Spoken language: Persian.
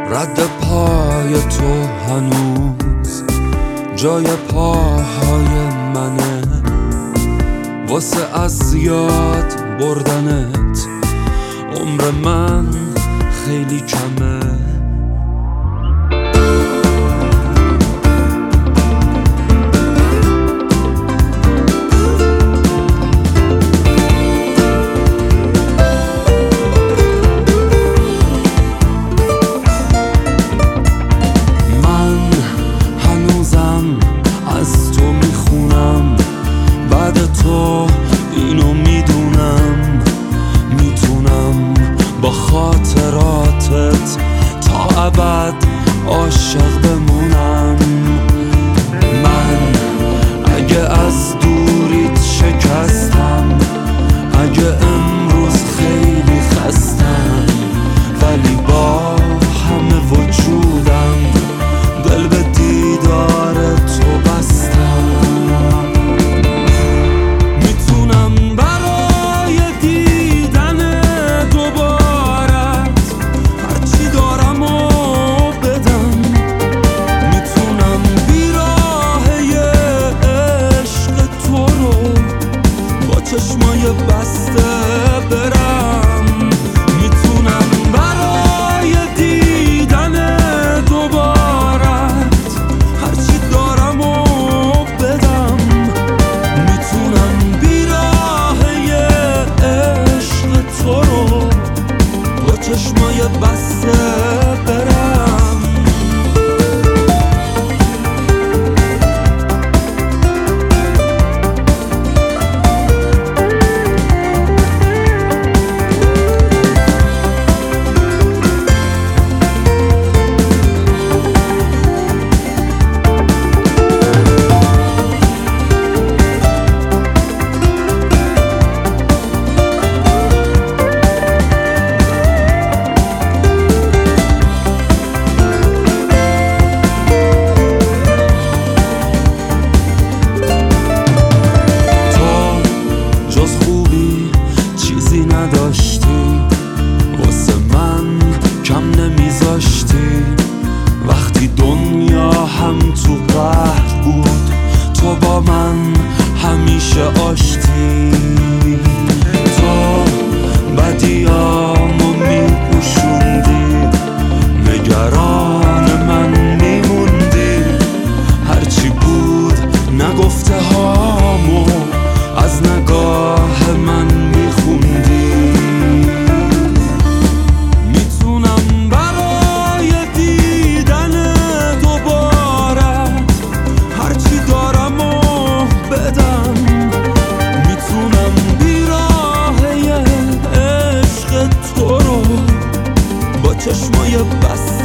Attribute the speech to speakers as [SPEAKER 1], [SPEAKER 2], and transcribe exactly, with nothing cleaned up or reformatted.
[SPEAKER 1] رد پای تو هنوز جای پاهای منه، واسه از یاد بردنت عمر من خیلی کمه. تو اینو میدونم، میتونم با خاطراتت تا ابد عاشق بمونم. من اگه از دوریت شکستم، اگه امروز خیلی خستم، ولی با همه وجودم دل به دیدار تو بستم. چشمای بسته برم، میتونم برای دیدن دوبارت هرچی دارم و بدم، میتونم بیراهه عشق تو رو با چشمای بسته برم. نداشتی واسه من کم نمیذاشتی، وقتی دنیا هم تو قهر بود تو با من همیشه آشتی. تو بدیامو میپوشوندی، نگران من میموندی، هرچی بود نگفته هامو از نگاه من میخوندی. میتونم برای دیدن دوبارت هرچی دارم و بدم، میتونم بیراهه عشق تو رو با چشمای بسته